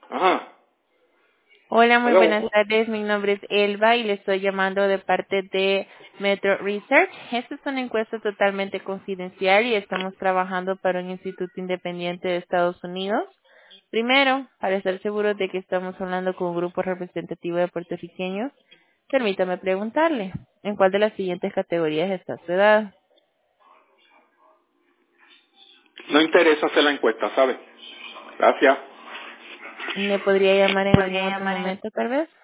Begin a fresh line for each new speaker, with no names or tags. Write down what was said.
Ajá.
Hola, muy buenas
Hello.
tardes. Mi nombre es Elba y le estoy llamando de parte de Metro Research. Esta es una encuesta totalmente confidencial y estamos trabajando para un instituto independiente de Estados Unidos. Primero, para estar seguros de que estamos hablando con un grupo representativo de puertorriqueños, permítame preguntarle, ¿en cuál de las siguientes categorías está su edad?
No interesa hacer la encuesta, ¿sabe? Gracias.
¿Me podría llamar en algún otro momento, tal vez?